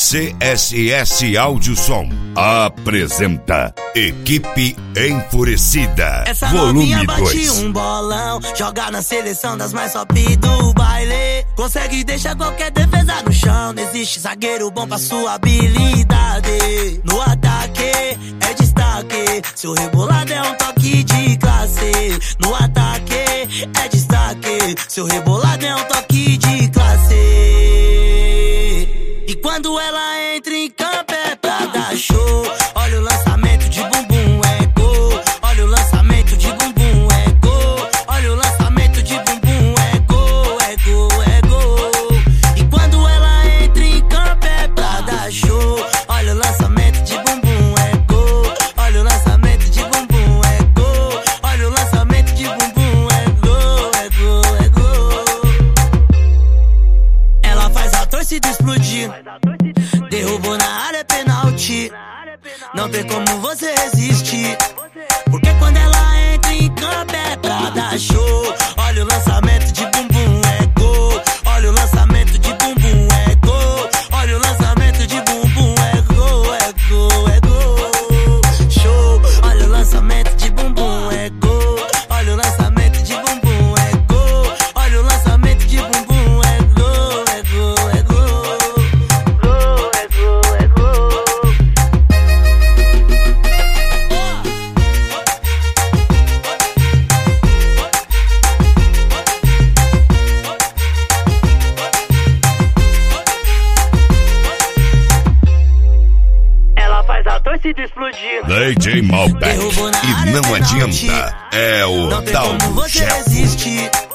CSS Áudio Som apresenta Equipe Enfurecida, essa volume 2. Bate um bolão, joga na seleção das mais top do baile. Consegue deixar qualquer defesa no chão. Não existe zagueiro bom pra sua habilidade. No ataque é destaque, seu rebolado é um toque de classe. No ataque é destaque, seu rebolado é um toque de classe. E quando ela entra em campo é pra dar show. Olha o lançamento de bumbum, é gol. Olha o lançamento de bumbum, é gol. Olha o lançamento de bumbum, é gol, é gol, é gol. E quando ela entra em campo é pra dar show. Olha o lançamento de bumbum, é gol. Olha o lançamento de bumbum, é gol. Olha o lançamento de bumbum, é gol, é gol, é gol. Ela faz a torcida explodir. Derrubou na área, é pênalti. Não tem como você resistir, porque quando ela entra em campo é pra dar show. Olha o lançamento de bumbum, é gol. Olha o lançamento de bumbum, é gol. Olha o lançamento de bumbum, é gol, é gol, é gol. Show. Olha o lançamento de bumbum, é gol. Olha o lançamento de bumbum, é gol. Olha o lançamento de bumbum, é gol, é gol, é gol. Gol, é gol, é gol. Ela faz a torcida explodir. DJ Malbec. Derrubou na E área, não pênalti. adianta, é o Não tem tal como do você chefe. resistir,